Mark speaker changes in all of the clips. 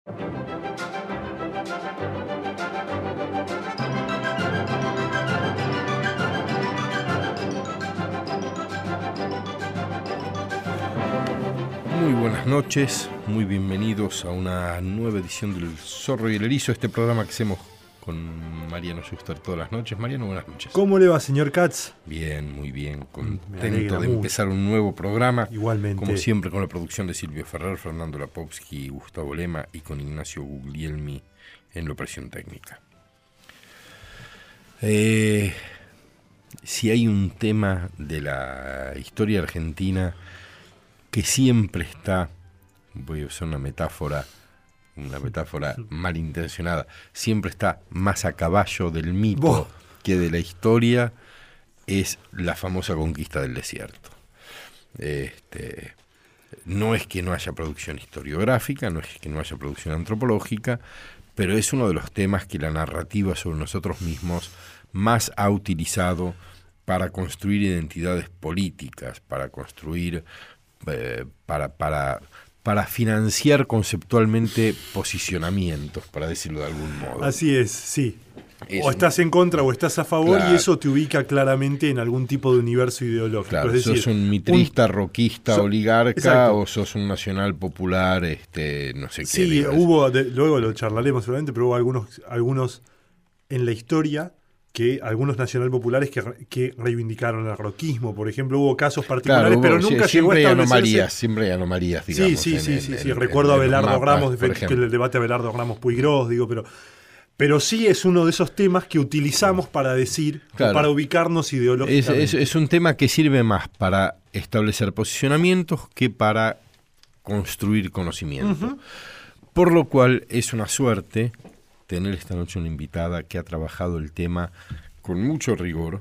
Speaker 1: Muy buenas noches, muy bienvenidos a una nueva edición del Zorro y el Erizo, este programa que hacemos con Mariano Schuster todas las noches. Mariano, buenas noches.
Speaker 2: ¿Cómo le va, señor Katz?
Speaker 1: Bien, muy bien, contento de empezar un nuevo programa.
Speaker 2: Igualmente.
Speaker 1: Como siempre, con la producción de Silvio Ferrer, Fernando Lapovsky, Gustavo Lema y con Ignacio Guglielmi en la operación técnica. Si hay un tema de la historia argentina que siempre está, voy a usar una metáfora malintencionada, siempre está más a caballo del mito que de la historia, es la famosa conquista del desierto. No es que no haya producción historiográfica, no es que no haya producción antropológica, pero es uno de los temas que la narrativa sobre nosotros mismos más ha utilizado para construir identidades políticas, para construir para financiar conceptualmente posicionamientos, para decirlo de algún modo.
Speaker 2: Así es, sí. O estás en contra o estás a favor, claro, y eso te ubica claramente en algún tipo de universo ideológico.
Speaker 1: Claro,
Speaker 2: es decir,
Speaker 1: sos un mitrista, roquista, oligarca, exacto, o sos un nacional popular, no sé qué.
Speaker 2: Sí, luego lo charlaremos seguramente, pero hubo algunos en la historia, algunos nacional populares que reivindicaron el roquismo, por ejemplo, hubo casos particulares,
Speaker 1: claro,
Speaker 2: pero nunca llegó a establecerse.
Speaker 1: Siempre hay anomalías, digamos.
Speaker 2: Sí. Recuerdo a Abelardo Gramos, que el debate Abelardo Gramos-Puiggrós, pero sí es uno de esos temas que utilizamos para decir, claro, para ubicarnos ideológicamente.
Speaker 1: Es un tema que sirve más para establecer posicionamientos que para construir conocimiento. Uh-huh. Por lo cual es una suerte tener esta noche una invitada que ha trabajado el tema con mucho rigor,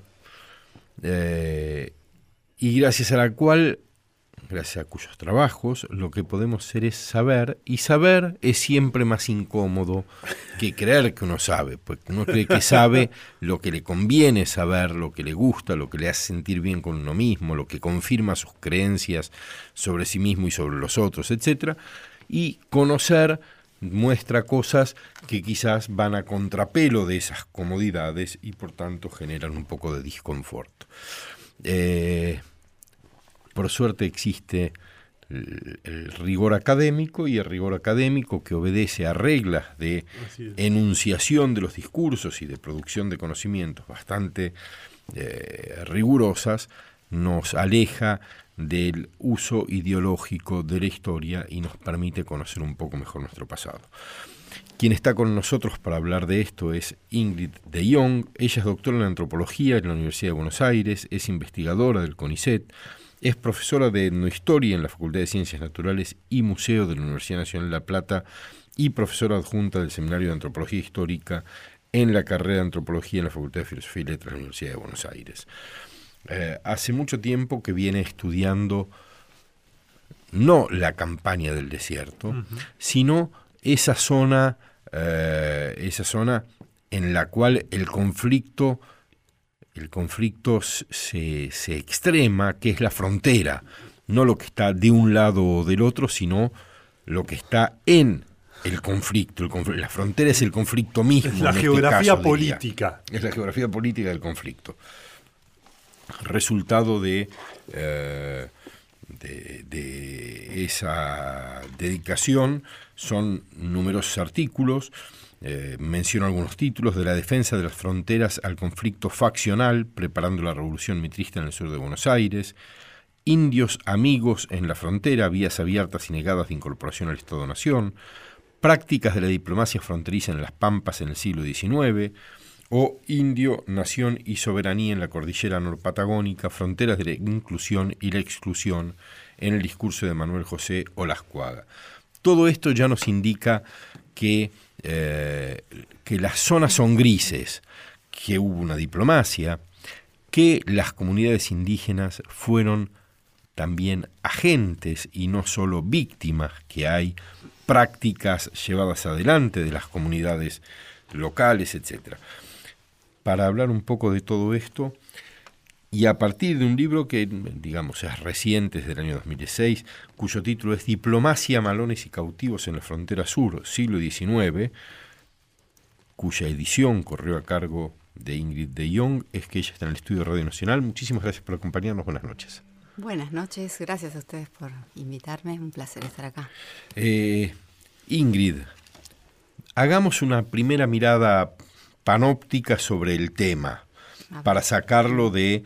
Speaker 1: y gracias a cuyos trabajos lo que podemos hacer es saber, y saber es siempre más incómodo que creer que uno sabe, porque uno cree que sabe lo que le conviene saber, lo que le gusta, lo que le hace sentir bien con uno mismo, lo que confirma sus creencias sobre sí mismo y sobre los otros, etc. Y conocer muestra cosas que quizás van a contrapelo de esas comodidades y por tanto generan un poco de desconforto. Por suerte existe el rigor académico, y el rigor académico que obedece a reglas de enunciación de los discursos y de producción de conocimientos bastante rigurosas, nos aleja del uso ideológico de la historia y nos permite conocer un poco mejor nuestro pasado. Quien está con nosotros para hablar de esto es Ingrid de Jong. Ella es doctora en antropología en la Universidad de Buenos Aires, es investigadora del CONICET, es profesora de etnohistoria en la Facultad de Ciencias Naturales y Museo de la Universidad Nacional de La Plata y profesora adjunta del Seminario de Antropología Histórica en la carrera de Antropología en la Facultad de Filosofía y Letras de la Universidad de Buenos Aires. Hace mucho tiempo que viene estudiando no la campaña del desierto, uh-huh, sino esa zona en la cual el conflicto se extrema, que es la frontera, no lo que está de un lado o del otro, sino lo que está en el conflicto. La frontera es el conflicto mismo.
Speaker 2: Es la geografía política.
Speaker 1: Es la geografía política del conflicto. Resultado de esa dedicación son numerosos artículos. Menciono algunos títulos: de la defensa de las fronteras al conflicto faccional, preparando la revolución mitrista en el sur de Buenos Aires; indios amigos en la frontera, vías abiertas y negadas de incorporación al Estado-Nación; prácticas de la diplomacia fronteriza en las Pampas en el siglo XIX; o indio, nación y soberanía en la cordillera norpatagónica, fronteras de la inclusión y la exclusión en el discurso de Manuel José Olascuaga. Todo esto ya nos indica que las zonas son grises, que hubo una diplomacia, que las comunidades indígenas fueron también agentes y no solo víctimas, que hay prácticas llevadas adelante de las comunidades locales, etc. Para hablar un poco de todo esto, y a partir de un libro que, digamos, es reciente, es del año 2006, cuyo título es Diplomacia, malones y cautivos en la frontera sur, siglo XIX, cuya edición corrió a cargo de Ingrid de Jong, es que ella está en el estudio de Radio Nacional. Muchísimas gracias por acompañarnos. Buenas noches.
Speaker 3: Buenas noches, gracias a ustedes por invitarme, un placer estar acá.
Speaker 1: Ingrid, hagamos una primera mirada panóptica sobre el tema, para sacarlo del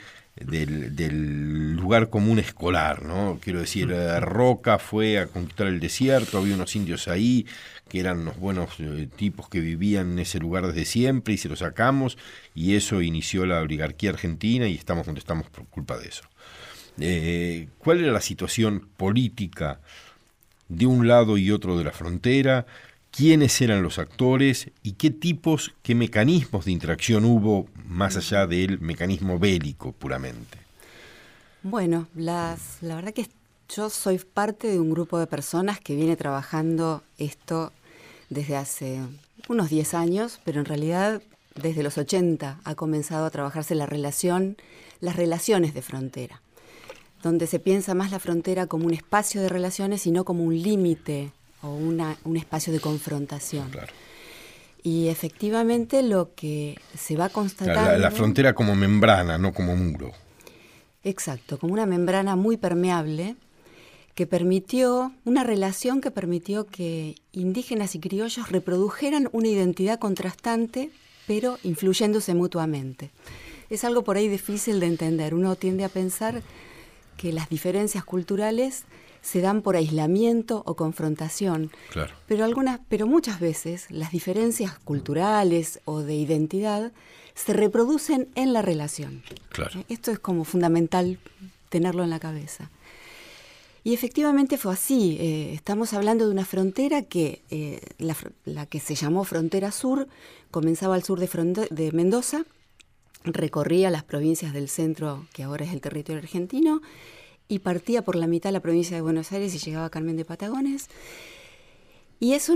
Speaker 1: lugar común escolar, ¿no? Quiero decir, Roca fue a conquistar el desierto, había unos indios ahí que eran unos buenos tipos que vivían en ese lugar desde siempre y se los sacamos y eso inició la oligarquía argentina y estamos donde estamos por culpa de eso. ¿Cuál era la situación política de un lado y otro de la frontera? ¿Quiénes eran los actores y qué mecanismos de interacción hubo más allá del mecanismo bélico puramente?
Speaker 3: Bueno, la verdad que yo soy parte de un grupo de personas que viene trabajando esto desde hace unos 10 años, pero en realidad desde los 80 ha comenzado a trabajarse las relaciones de frontera, donde se piensa más la frontera como un espacio de relaciones y no como un límite o un espacio de confrontación. Claro. Y efectivamente lo que se va constatando...
Speaker 1: La frontera como membrana, no como muro.
Speaker 3: Exacto, como una membrana muy permeable que permitió, una relación que permitió que indígenas y criollos reprodujeran una identidad contrastante, pero influyéndose mutuamente. Es algo por ahí difícil de entender. Uno tiende a pensar que las diferencias culturales se dan por aislamiento o confrontación. Claro. Pero muchas veces las diferencias culturales o de identidad se reproducen en la relación. Claro. Esto es como fundamental tenerlo en la cabeza. Y efectivamente fue así. Estamos hablando de una frontera que, la que se llamó Frontera Sur, comenzaba al sur de Mendoza, recorría las provincias del centro, que ahora es el territorio argentino, y partía por la mitad de la provincia de Buenos Aires y llegaba a Carmen de Patagones. Y eso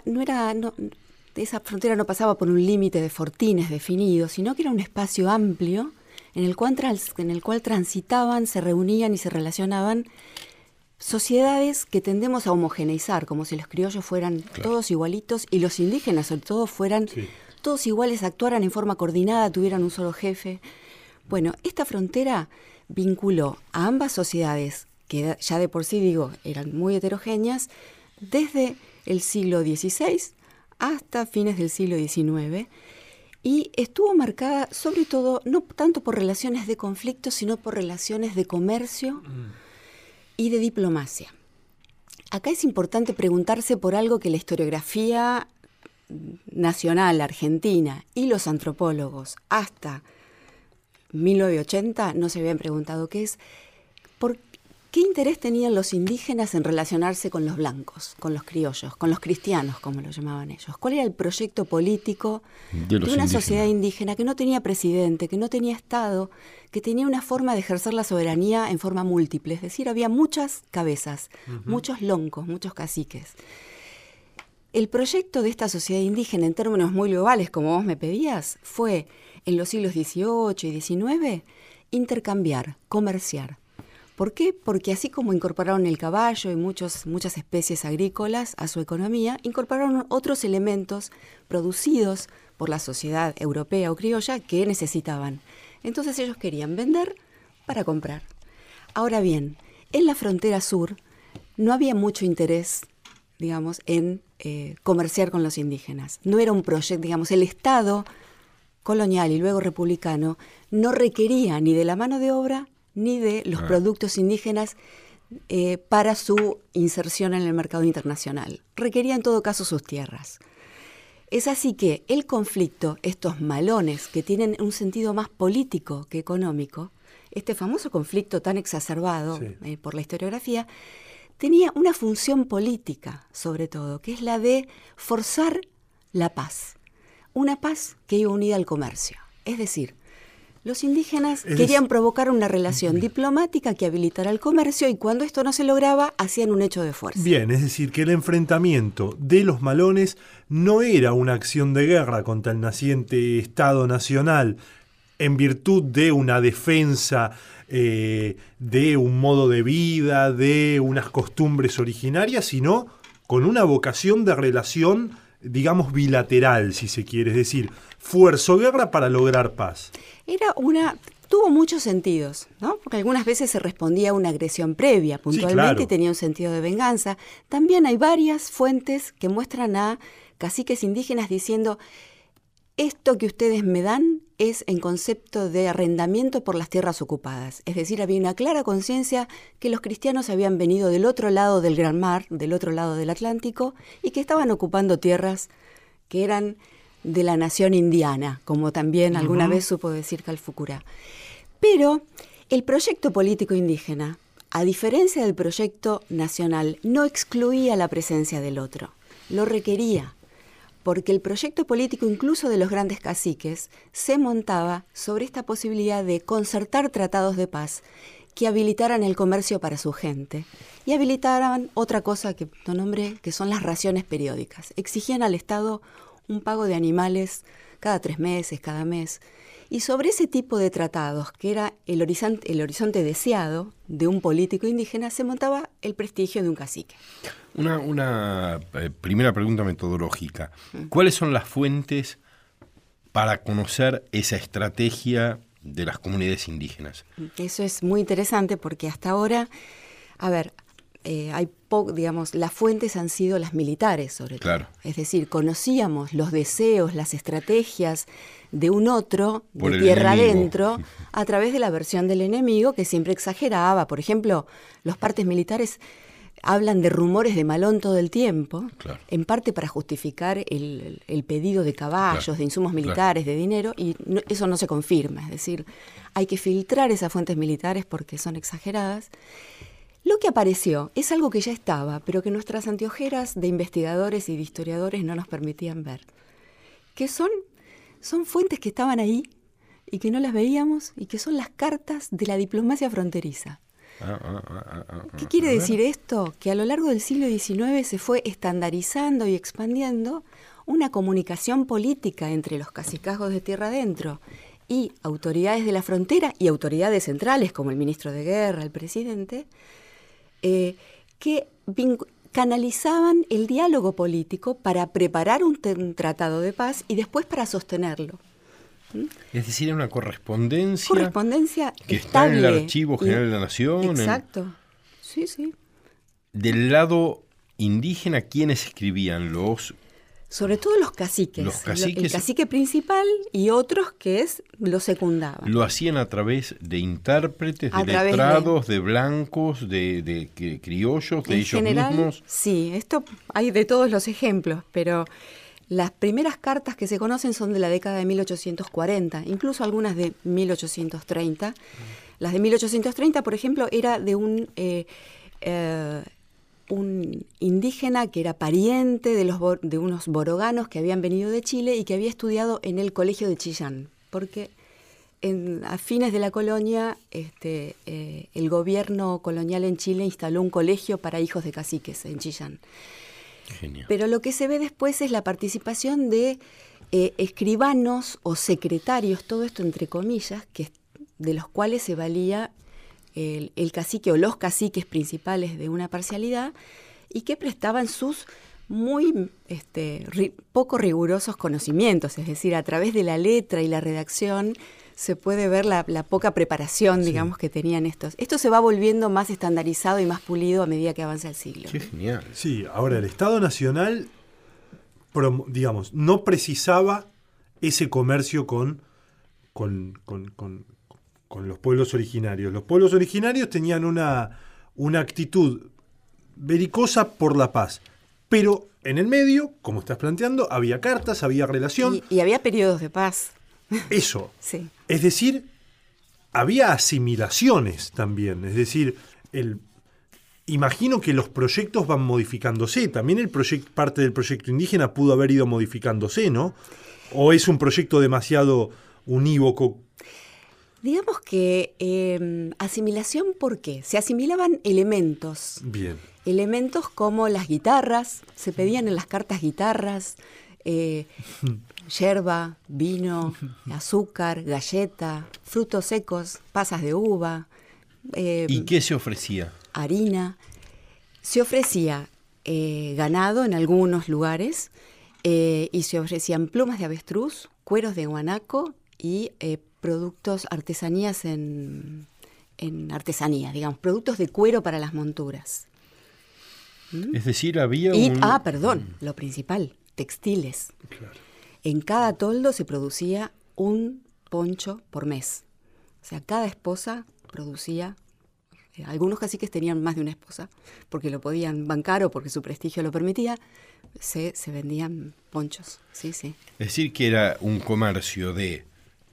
Speaker 3: esa frontera no pasaba por un límite de fortines definido, sino que era un espacio amplio en el cual transitaban, se reunían y se relacionaban sociedades que tendemos a homogeneizar, como si los criollos fueran todos igualitos y los indígenas sobre todo fueran todos iguales, actuaran en forma coordinada, tuvieran un solo jefe. Bueno, esta frontera vinculó a ambas sociedades, que ya de por sí, eran muy heterogéneas, desde el siglo XVI hasta fines del siglo XIX, y estuvo marcada sobre todo, no tanto por relaciones de conflicto, sino por relaciones de comercio y de diplomacia. Acá es importante preguntarse por algo que la historiografía nacional argentina y los antropólogos hasta 1980 no se habían preguntado, que es ¿por qué interés tenían los indígenas en relacionarse con los blancos, con los criollos, con los cristianos, como lo llamaban ellos? ¿Cuál era el proyecto político de una sociedad indígena que no tenía presidente, que no tenía Estado, que tenía una forma de ejercer la soberanía en forma múltiple? Es decir, había muchas cabezas, muchos loncos, muchos caciques. El proyecto de esta sociedad indígena, en términos muy globales, como vos me pedías, fue en los siglos XVIII y XIX intercambiar, comerciar. ¿Por qué? Porque así como incorporaron el caballo y muchas especies agrícolas a su economía, incorporaron otros elementos producidos por la sociedad europea o criolla que necesitaban. Entonces ellos querían vender para comprar. Ahora bien, en la frontera sur no había mucho interés, en comerciar con los indígenas. No era un proyecto, el Estado colonial y luego republicano no requería ni de la mano de obra ni de los productos indígenas para su inserción en el mercado internacional. Requería en todo caso sus tierras. Es así que el conflicto, estos malones que tienen un sentido más político que económico, este famoso conflicto tan exacerbado por la historiografía, tenía una función política, sobre todo, que es la de forzar la paz. Una paz que iba unida al comercio. Es decir, los indígenas querían provocar una relación diplomática que habilitara el comercio y cuando esto no se lograba, hacían un hecho de fuerza.
Speaker 2: Bien, es decir, que el enfrentamiento de los malones no era una acción de guerra contra el naciente Estado Nacional en virtud de una defensa de un modo de vida, de unas costumbres originarias, sino con una vocación de relación, digamos, bilateral, si se quiere, es decir, fuerza o guerra para lograr paz.
Speaker 3: Tuvo muchos sentidos, ¿no? Porque algunas veces se respondía a una agresión previa, puntualmente,
Speaker 2: sí, claro.
Speaker 3: Y tenía un sentido de venganza. También hay varias fuentes que muestran a caciques indígenas diciendo: esto que ustedes me dan es en concepto de arrendamiento por las tierras ocupadas. Es decir, había una clara conciencia que los cristianos habían venido del otro lado del Gran Mar, del otro lado del Atlántico, y que estaban ocupando tierras que eran de la nación indiana, como también alguna vez supo decir Calfucurá. Pero el proyecto político indígena, a diferencia del proyecto nacional, no excluía la presencia del otro, lo requería, porque el proyecto político incluso de los grandes caciques se montaba sobre esta posibilidad de concertar tratados de paz que habilitaran el comercio para su gente y habilitaran otra cosa que no nombré, que son las raciones periódicas. Exigían al Estado un pago de animales cada 3 meses, cada mes. Y sobre ese tipo de tratados, que era el horizonte deseado de un político indígena, se montaba el prestigio de un cacique.
Speaker 1: Una primera pregunta metodológica. ¿Cuáles son las fuentes para conocer esa estrategia de las comunidades indígenas?
Speaker 3: Eso es muy interesante porque hasta ahora, las fuentes han sido las militares, sobre todo.
Speaker 1: Claro.
Speaker 3: Es decir, conocíamos los deseos, las estrategias de un otro,
Speaker 1: por
Speaker 3: de tierra
Speaker 1: enemigo,
Speaker 3: adentro, a través de la versión del enemigo, que siempre exageraba. Por ejemplo, los partes militares hablan de rumores de Malón todo el tiempo,
Speaker 1: claro,
Speaker 3: en parte para justificar el pedido de caballos,
Speaker 1: claro,
Speaker 3: de insumos militares, de dinero, y eso no se confirma. Es decir, hay que filtrar esas fuentes militares porque son exageradas. Lo que apareció es algo que ya estaba, pero que nuestras anteojeras de investigadores y de historiadores no nos permitían ver, que son fuentes que estaban ahí y que no las veíamos, y que son las cartas de la diplomacia fronteriza. ¿Qué quiere decir esto? Que a lo largo del siglo XIX se fue estandarizando y expandiendo una comunicación política entre los cacicazgos de tierra adentro y autoridades de la frontera y autoridades centrales como el ministro de Guerra, el presidente, que canalizaban el diálogo político para preparar un tratado de paz y después para sostenerlo.
Speaker 1: Es decir, es una correspondencia que está
Speaker 3: estable,
Speaker 1: en el Archivo General de la Nación.
Speaker 3: Exacto. Sí, sí.
Speaker 1: Del lado indígena, ¿quiénes escribían?
Speaker 3: Sobre todo los caciques. El cacique principal y otros que lo secundaban.
Speaker 1: ¿Lo hacían a través de intérpretes, de letrados, de blancos, de criollos, de ellos mismos?
Speaker 3: Sí, esto hay de todos los ejemplos, pero las primeras cartas que se conocen son de la década de 1840, incluso algunas de 1830. Las de 1830, por ejemplo, era de un indígena que era pariente de unos boroganos que habían venido de Chile y que había estudiado en el colegio de Chillán, porque a fines de la colonia el gobierno colonial en Chile instaló un colegio para hijos de caciques en Chillán.
Speaker 1: Genial.
Speaker 3: Pero lo que se ve después es la participación de escribanos o secretarios, todo esto entre comillas, de los cuales se valía el cacique o los caciques principales de una parcialidad, y que prestaban sus muy poco rigurosos conocimientos. Es decir, a través de la letra y la redacción se puede ver la poca preparación, digamos, que tenían estos. Esto se va volviendo más estandarizado y más pulido a medida que avanza el siglo.
Speaker 1: Qué genial.
Speaker 2: Sí, ahora el Estado Nacional, digamos, no precisaba ese comercio con los pueblos originarios. Los pueblos originarios tenían una actitud belicosa por la paz, pero en el medio, como estás planteando, había cartas, había relación.
Speaker 3: Y había periodos de paz.
Speaker 2: Eso.
Speaker 3: Sí.
Speaker 2: Es decir, había asimilaciones también. Es decir, imagino que los proyectos van modificándose. También parte del proyecto indígena pudo haber ido modificándose, ¿no? ¿O es un proyecto demasiado unívoco?
Speaker 3: Digamos que asimilación, ¿por qué? Se asimilaban elementos.
Speaker 2: Bien.
Speaker 3: Elementos como las guitarras, se pedían en las cartas guitarras, yerba, vino, azúcar, galleta, frutos secos, pasas de uva.
Speaker 1: ¿Y qué se ofrecía?
Speaker 3: Harina. Se ofrecía ganado en algunos lugares y se ofrecían plumas de avestruz, cueros de guanaco y productos, artesanías en artesanía, digamos, productos de cuero para las monturas.
Speaker 1: Es decir, había
Speaker 3: lo principal, textiles.
Speaker 2: Claro.
Speaker 3: En cada toldo se producía un poncho por mes. O sea, cada esposa producía, algunos caciques tenían más de una esposa, porque lo podían bancar o porque su prestigio lo permitía, se vendían ponchos. Sí, sí.
Speaker 1: Es decir, que era un comercio de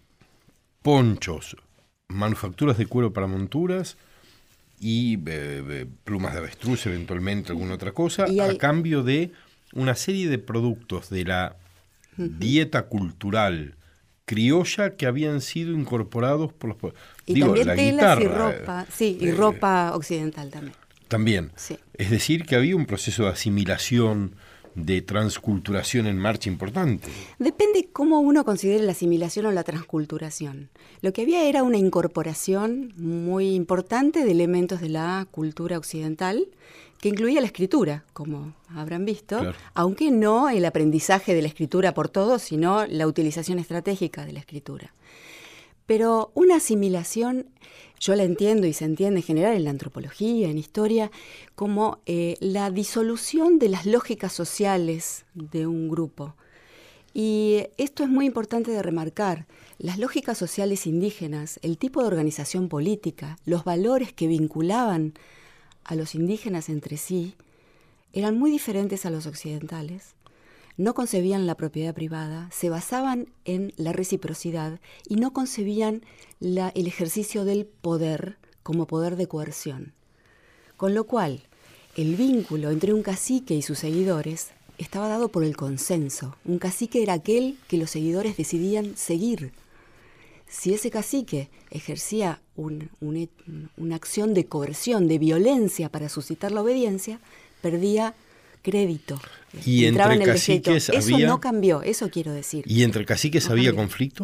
Speaker 1: ponchos, manufacturas de cuero para monturas y plumas de avestruz, eventualmente alguna otra cosa, a cambio de una serie de productos de la dieta cultural criolla que habían sido incorporados por los...
Speaker 3: Y también la telas guitarra, y ropa, y ropa occidental también.
Speaker 1: También.
Speaker 3: Sí.
Speaker 1: Es decir, que había un proceso de asimilación, de transculturación en marcha importante.
Speaker 3: Depende cómo uno considere la asimilación o la transculturación. Lo que había era una incorporación muy importante de elementos de la cultura occidental, que incluía la escritura, como habrán visto, claro, aunque no el aprendizaje de la escritura por todos, sino la utilización estratégica de la escritura. Pero una asimilación, yo la entiendo y se entiende en general en la antropología, en historia, como la disolución de las lógicas sociales de un grupo. Y esto es muy importante de remarcar. Las lógicas sociales indígenas, el tipo de organización política, los valores que vinculaban a los indígenas entre sí, eran muy diferentes a los occidentales. No concebían la propiedad privada, se basaban en la reciprocidad y no concebían el ejercicio del poder como poder de coerción. Con lo cual, el vínculo entre un cacique y sus seguidores estaba dado por el consenso. Un cacique era aquel que los seguidores decidían seguir. Si ese cacique ejercía una acción de coerción, de violencia para suscitar la obediencia, perdía crédito.
Speaker 1: ¿Y entre caciques había...?
Speaker 3: Eso no cambió, eso quiero decir.
Speaker 1: ¿Y entre caciques
Speaker 3: no
Speaker 1: había
Speaker 3: cambió.
Speaker 1: conflicto?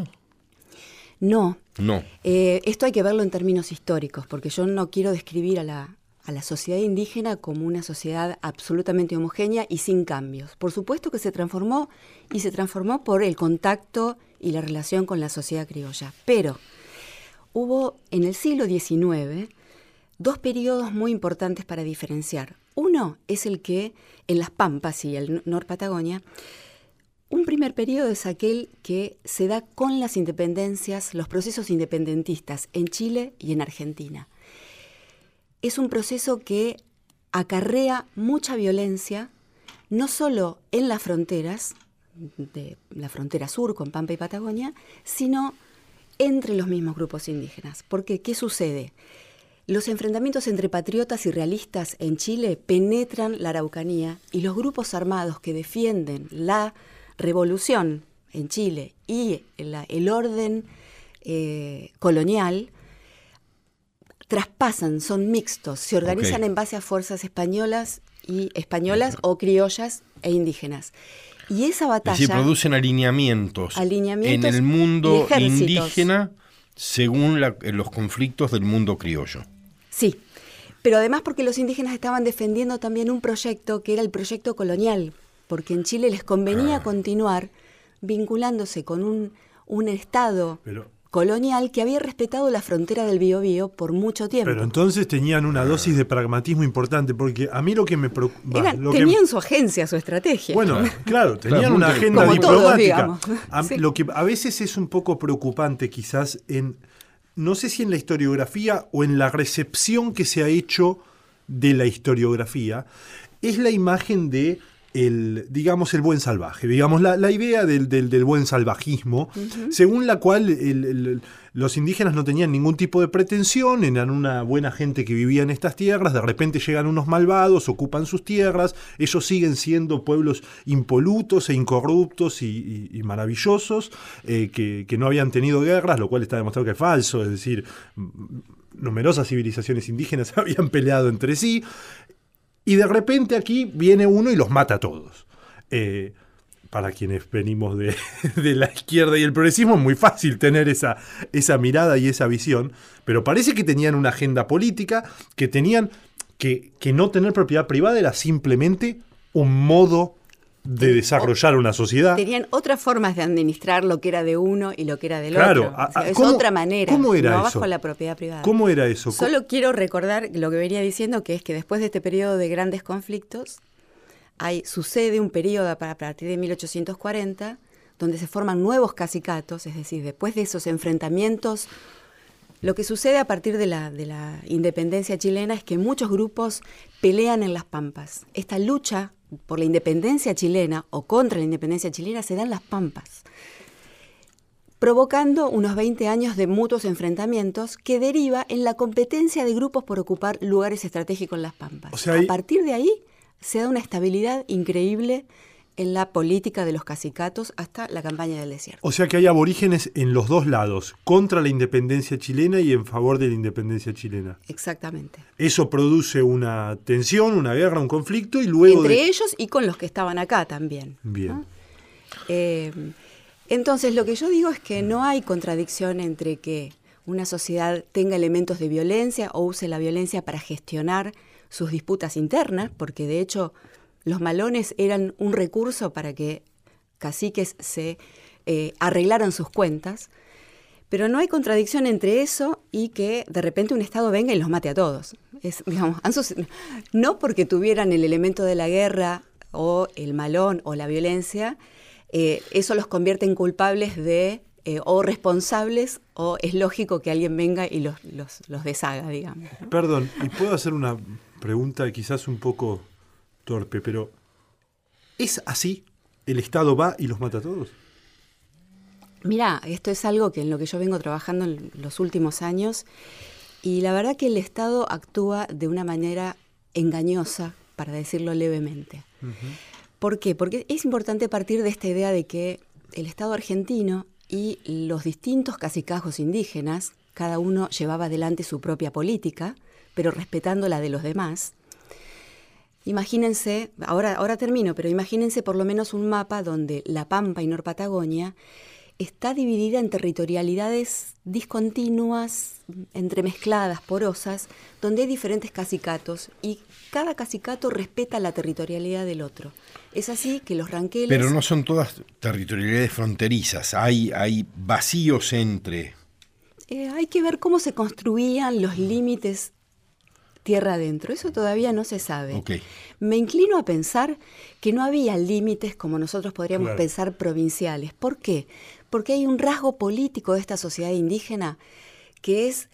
Speaker 3: No.
Speaker 1: No.
Speaker 3: Esto hay que verlo en términos históricos, porque yo no quiero describir a la sociedad indígena como una sociedad absolutamente homogénea y sin cambios. Por supuesto que se transformó, y se transformó por el contacto y la relación con la sociedad criolla. Pero hubo en el siglo XIX dos periodos muy importantes para diferenciar. Uno es el que en las Pampas y el Nor Patagonia, un primer periodo es aquel que se da con las independencias, los procesos independentistas en Chile y en Argentina. Es un proceso que acarrea mucha violencia, no solo en las fronteras, de la frontera sur con Pampa y Patagonia, sino entre los mismos grupos indígenas. Porque, ¿qué sucede? Los enfrentamientos entre patriotas y realistas en Chile penetran la Araucanía y los grupos armados que defienden la revolución en Chile y el orden colonial traspasan, son mixtos, se organizan en base a fuerzas españolas o criollas e indígenas. Y esa batalla...
Speaker 1: Es decir, producen alineamientos en el mundo indígena según los conflictos del mundo criollo.
Speaker 3: Sí, pero además porque los indígenas estaban defendiendo también un proyecto que era el proyecto colonial, porque en Chile les convenía continuar vinculándose con un Estado colonial que había respetado la frontera del Biobío por mucho tiempo.
Speaker 2: Pero entonces tenían una dosis de pragmatismo importante, porque a mí lo que me preocupa...
Speaker 3: Tenían su agencia, su estrategia.
Speaker 2: Bueno, claro, tenían una agenda
Speaker 3: como
Speaker 2: diplomática.
Speaker 3: Todos,
Speaker 2: sí. Lo que a veces es un poco preocupante quizás no sé si en la historiografía o en la recepción que se ha hecho de la historiografía, es la imagen de el buen salvaje, la idea del buen salvajismo, según la cual los indígenas no tenían ningún tipo de pretensión, eran una buena gente que vivía en estas tierras, de repente llegan unos malvados, ocupan sus tierras, ellos siguen siendo pueblos impolutos e incorruptos y maravillosos, que no habían tenido guerras, lo cual está demostrado que es falso, es decir, numerosas civilizaciones indígenas habían peleado entre sí. Y de repente aquí viene uno y los mata a todos. para quienes venimos de la izquierda y el progresismo, es muy fácil tener esa mirada y esa visión, pero parece que tenían una agenda política, que tenían que no tener propiedad privada era simplemente un modo de desarrollar una sociedad.
Speaker 3: Tenían otras formas de administrar lo que era de uno y lo que era del
Speaker 2: Claro,
Speaker 3: otro. O sea, es
Speaker 2: ¿cómo-
Speaker 3: otra manera,
Speaker 2: cómo era
Speaker 3: no
Speaker 2: eso?
Speaker 3: bajo la propiedad privada.
Speaker 2: ¿Cómo era eso?
Speaker 3: Solo quiero recordar lo que venía diciendo, que es que después de este periodo de grandes conflictos, sucede un periodo a partir de 1840, donde se forman nuevos cacicatos, es decir, después de esos enfrentamientos, lo que sucede a partir de la independencia chilena es que muchos grupos pelean en las pampas. Esta lucha por la independencia chilena o contra la independencia chilena se da en las pampas, provocando unos 20 años de mutuos enfrentamientos que deriva en la competencia de grupos por ocupar lugares estratégicos en las pampas.
Speaker 2: O sea,
Speaker 3: a partir de ahí se da una estabilidad increíble en la política de los cacicatos hasta la campaña del desierto.
Speaker 2: O sea que hay aborígenes en los dos lados, contra la independencia chilena y en favor de la independencia chilena.
Speaker 3: Exactamente.
Speaker 2: Eso produce una tensión, una guerra, un conflicto y luego...
Speaker 3: Entre ellos y con los que estaban acá también.
Speaker 2: Bien.
Speaker 3: ¿No? Entonces, lo que yo digo es que no hay contradicción entre que una sociedad tenga elementos de violencia o use la violencia para gestionar sus disputas internas, porque de hecho los malones eran un recurso para que caciques se arreglaran sus cuentas, pero no hay contradicción entre eso y que de repente un Estado venga y los mate a todos. Digamos, no porque tuvieran el elemento de la guerra o el malón o la violencia, eso los convierte en culpables o responsables, o es lógico que alguien venga y los deshaga, digamos, ¿no?
Speaker 2: Perdón, ¿y puedo hacer una pregunta quizás un poco torpe, pero ¿es así? ¿El Estado va y los mata a todos?
Speaker 3: Mirá, esto es algo en lo que yo vengo trabajando en los últimos años, y la verdad que el Estado actúa de una manera engañosa, para decirlo levemente. Uh-huh. ¿Por qué? Porque es importante partir de esta idea de que el Estado argentino y los distintos cacicazgos indígenas, cada uno llevaba adelante su propia política, pero respetando la de los demás. Imagínense, ahora termino, pero imagínense por lo menos un mapa donde la Pampa y Norpatagonia está dividida en territorialidades discontinuas, entremezcladas, porosas, donde hay diferentes cacicatos y cada cacicato respeta la territorialidad del otro. Es así que los ranqueles...
Speaker 1: Pero no son todas territorialidades fronterizas, hay vacíos entre...
Speaker 3: hay que ver cómo se construían los límites tierra adentro, eso todavía no se sabe.
Speaker 1: Okay.
Speaker 3: Me inclino a pensar que no había límites como nosotros podríamos pensar provinciales. ¿Por qué? Porque hay un rasgo político de esta sociedad indígena que es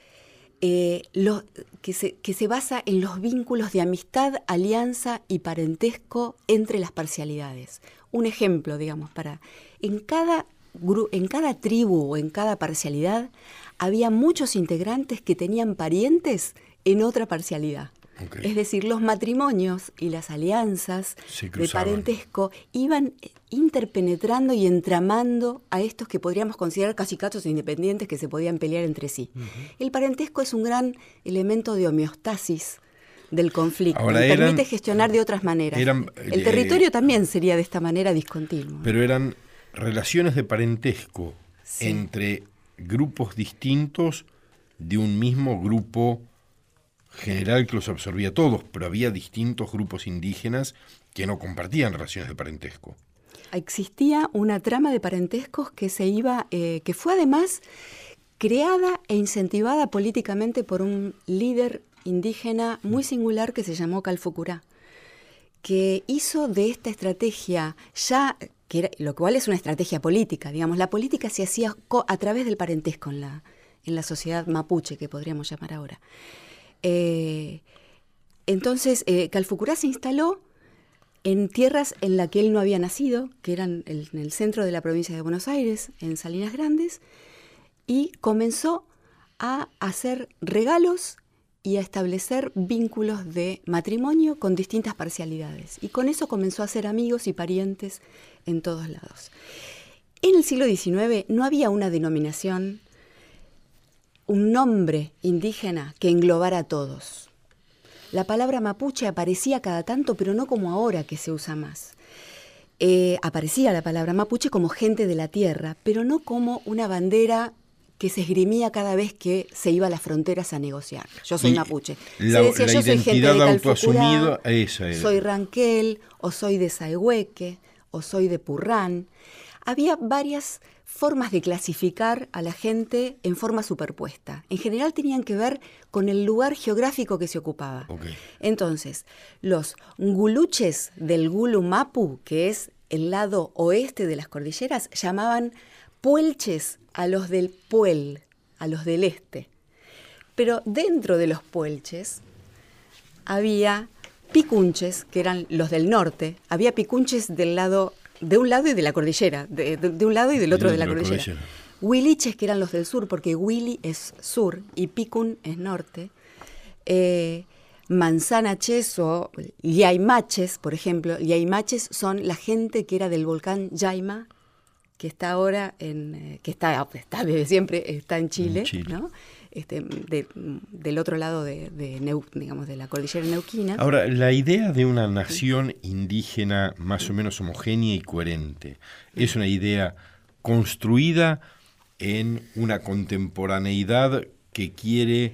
Speaker 3: que se basa en los vínculos de amistad, alianza y parentesco entre las parcialidades. Un ejemplo, digamos, en cada tribu o en cada parcialidad había muchos integrantes que tenían parientes en otra parcialidad. Okay. Es decir, los matrimonios y las alianzas de parentesco iban interpenetrando y entramando a estos que podríamos considerar cacicatos independientes que se podían pelear entre sí. Uh-huh. El parentesco es un gran elemento de homeostasis del conflicto. Ahora permite gestionar de otras maneras. El territorio también sería de esta manera discontinuo.
Speaker 1: Pero eran relaciones de parentesco entre grupos distintos de un mismo grupo general que los absorbía todos, pero había distintos grupos indígenas que no compartían relaciones de parentesco.
Speaker 3: Existía una trama de parentescos que que fue además creada e incentivada políticamente por un líder indígena muy singular que se llamó Calfucurá, que hizo de esta estrategia lo cual es una estrategia política, digamos, la política se hacía a través del parentesco en la sociedad mapuche, que podríamos llamar ahora. Entonces, Calfucurá se instaló en tierras en las que él no había nacido, que eran en el centro de la provincia de Buenos Aires, en Salinas Grandes, y comenzó a hacer regalos y a establecer vínculos de matrimonio con distintas parcialidades. Y con eso comenzó a hacer amigos y parientes en todos lados. En el siglo XIX no había una denominación, un nombre indígena que englobara a todos. La palabra mapuche aparecía cada tanto, pero no como ahora que se usa más. aparecía la palabra mapuche como gente de la tierra, pero no como una bandera que se esgrimía cada vez que se iba a las fronteras a negociar. Yo soy mapuche. Se decía, yo soy gente de Calfucurá, soy Ranquel, o soy de Saehueque, o soy de Purrán. Había varias formas de clasificar a la gente en forma superpuesta. En general tenían que ver con el lugar geográfico que se ocupaba.
Speaker 1: Okay.
Speaker 3: Entonces, los nguluches del Gulu Mapu, que es el lado oeste de las cordilleras, llamaban puelches a los del Puel, a los del este. Pero dentro de los puelches había picunches, que eran los del norte. Había picunches de un lado y de la cordillera, de un lado y del otro de la cordillera. Huiliches, que eran los del sur, porque huili es sur y picun es norte. Manzanaches o Yaimaches, por ejemplo. Yaimaches son la gente que era del volcán Yaima, que está ahora que está desde siempre, está en Chile, ¿no? Del otro lado digamos, de la cordillera neuquina.
Speaker 1: Ahora, la idea de una nación indígena más o menos homogénea y coherente, ¿es una idea construida en una contemporaneidad que quiere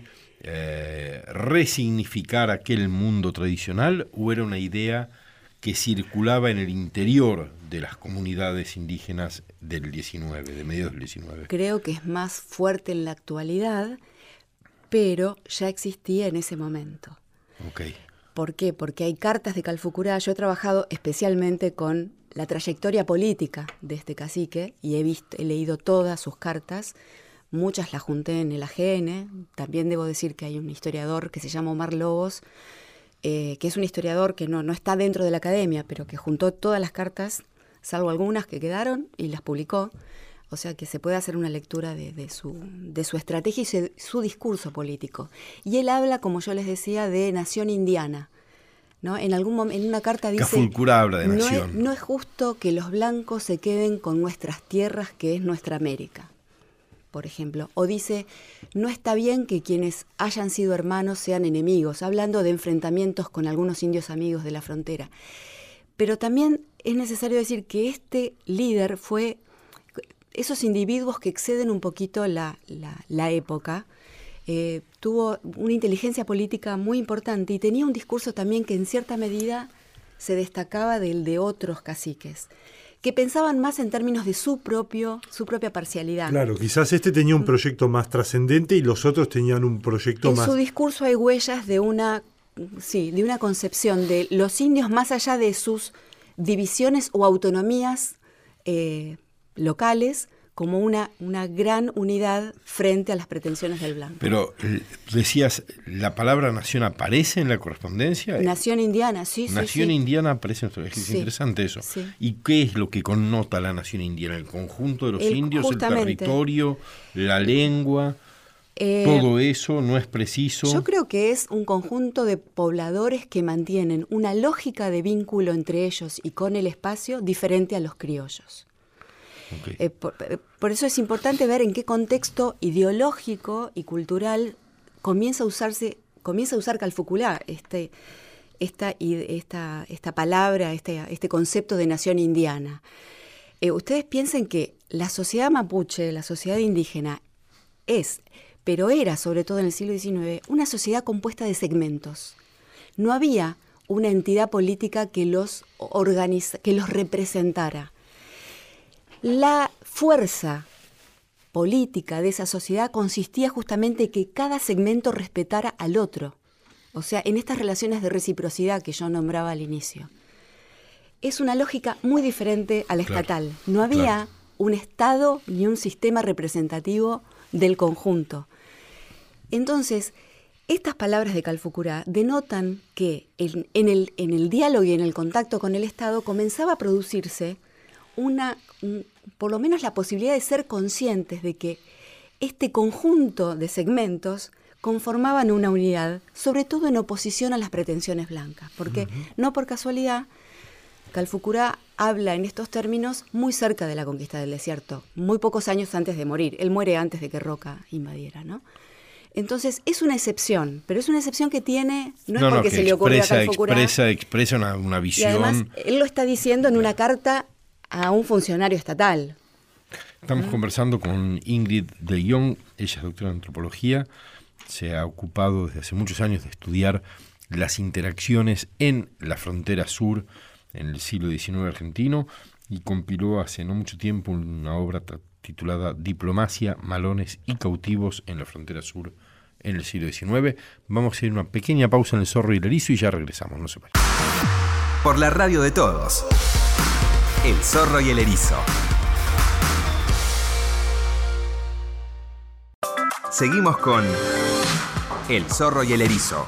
Speaker 1: resignificar aquel mundo tradicional, o era una idea que circulaba en el interior de las comunidades indígenas del 19, de mediados del 19?
Speaker 3: Creo que es más fuerte en la actualidad, pero ya existía en ese momento.
Speaker 1: Okay.
Speaker 3: ¿Por qué? Porque hay cartas de Calfucurá. Yo he trabajado especialmente con la trayectoria política de este cacique y he leído todas sus cartas. Muchas las junté en el AGN. También debo decir que hay un historiador que se llama Omar Lobos, que es un historiador que no está dentro de la academia, pero que juntó todas las cartas, salvo algunas que quedaron, y las publicó. O sea que se puede hacer una lectura de su estrategia y su discurso político. Y él habla, como yo les decía, de nación indiana, ¿no? En una carta dice,
Speaker 1: Calfucurá habla de nación.
Speaker 3: No es justo que los blancos se queden con nuestras tierras, que es nuestra América, por ejemplo. O dice, no está bien que quienes hayan sido hermanos sean enemigos, hablando de enfrentamientos con algunos indios amigos de la frontera. Pero también es necesario decir que este líder fue esos individuos que exceden un poquito la época. Tuvo una inteligencia política muy importante y tenía un discurso también que en cierta medida se destacaba del de otros caciques, que pensaban más en términos de su propia parcialidad.
Speaker 2: Claro, quizás este tenía un proyecto más trascendente y los otros tenían un proyecto más...
Speaker 3: En su discurso hay huellas de una concepción de los indios más allá de sus divisiones o autonomías locales, como una gran unidad frente a las pretensiones del blanco.
Speaker 1: Pero decías, ¿la palabra nación aparece en la correspondencia?
Speaker 3: Nación indiana, sí.
Speaker 1: Nación indiana aparece en nuestro... Es interesante eso.
Speaker 3: Sí.
Speaker 1: ¿Y qué es lo que connota la nación indiana? ¿El conjunto de los indios, justamente, el territorio, la lengua? ¿Todo eso no es preciso?
Speaker 3: Yo creo que es un conjunto de pobladores que mantienen una lógica de vínculo entre ellos y con el espacio diferente a los criollos. Okay. Por eso es importante ver en qué contexto ideológico y cultural comienza a usar Calfucurá esta palabra, este concepto de nación indiana. Ustedes piensen que la sociedad mapuche, la sociedad indígena, pero era, sobre todo en el siglo XIX, una sociedad compuesta de segmentos. No había una entidad política que los representara. La fuerza política de esa sociedad consistía justamente en que cada segmento respetara al otro. O sea, en estas relaciones de reciprocidad que yo nombraba al inicio. Es una lógica muy diferente a la estatal. No había un Estado ni un sistema representativo del conjunto. Entonces, estas palabras de Calfucurá denotan que en el diálogo y en el contacto con el Estado comenzaba a producirse por lo menos la posibilidad de ser conscientes de que este conjunto de segmentos conformaban una unidad, sobre todo en oposición a las pretensiones blancas, porque no por casualidad Calfucurá habla en estos términos muy cerca de la conquista del desierto, muy pocos años antes de morir. Él muere antes de que Roca invadiera, ¿no? Entonces es una excepción, pero es una excepción que tiene, no es porque se le ocurrió a Calfocurá.
Speaker 1: Expresa una visión.
Speaker 3: Y además, él lo está diciendo en una carta a un funcionario estatal.
Speaker 1: Estamos conversando con Ingrid de Jong, ella es doctora en antropología, se ha ocupado desde hace muchos años de estudiar las interacciones en la frontera sur en el siglo XIX argentino y compiló hace no mucho tiempo una obra titulada Diplomacia, Malones y Cautivos en la frontera sur en el siglo XIX. Vamos a hacer una pequeña pausa en El Zorro y el Erizo y ya regresamos, no se vayan.
Speaker 4: Por la radio de todos, El Zorro y el Erizo. Seguimos con El Zorro y el Erizo.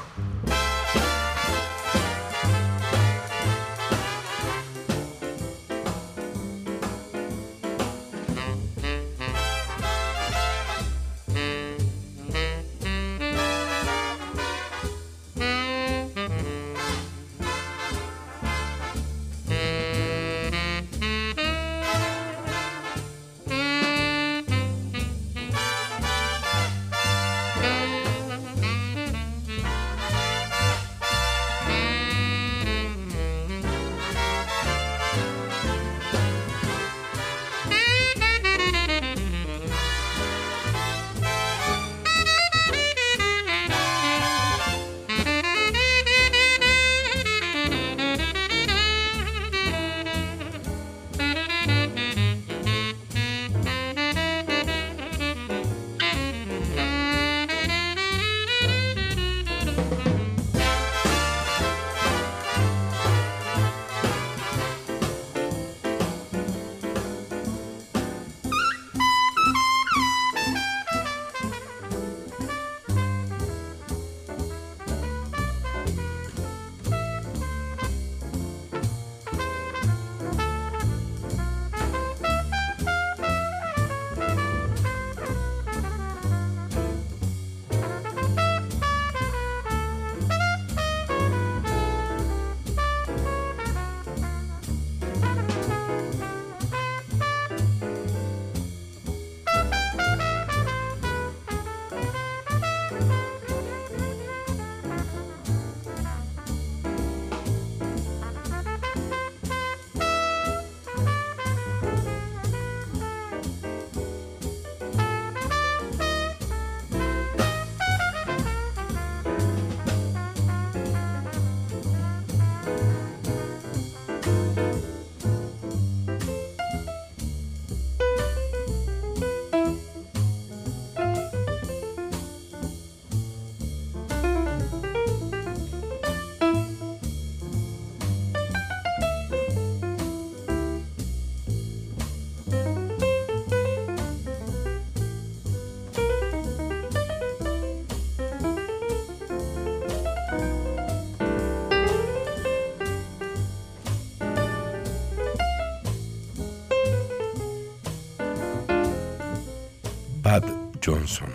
Speaker 1: Bud Johnson.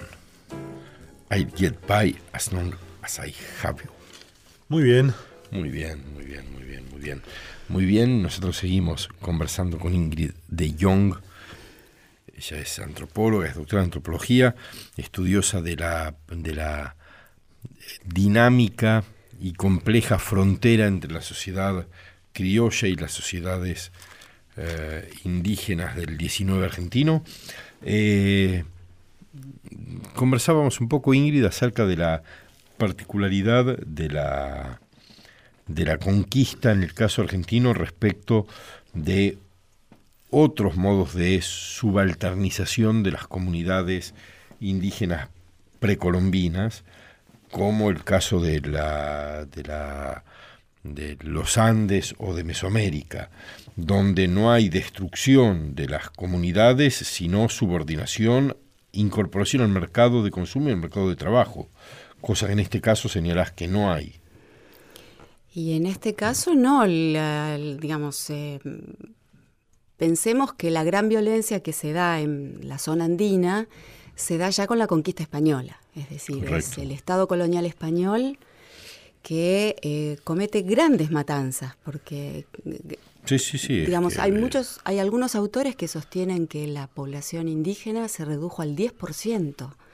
Speaker 1: I'll get by as long as I have you.
Speaker 2: Muy bien.
Speaker 1: Muy bien. Muy bien, nosotros seguimos conversando con Ingrid de Jong. Ella es antropóloga, es doctora en antropología, estudiosa de la dinámica y compleja frontera entre la sociedad criolla y las sociedades indígenas del XIX argentino. Conversábamos un poco, Ingrid, acerca de la particularidad de la conquista en el caso argentino respecto de otros modos de subalternización de las comunidades indígenas precolombinas, como el caso de los Andes o de Mesoamérica, donde no hay destrucción de las comunidades, sino subordinación, incorporación al mercado de consumo y al mercado de trabajo, cosa que en este caso señalás que no hay.
Speaker 3: Y en este caso no, pensemos que la gran violencia que se da en la zona andina se da ya con la conquista española, es decir, correcto, es el Estado colonial español que comete grandes matanzas, porque digamos, hay algunos autores que sostienen que la población indígena se redujo al 10%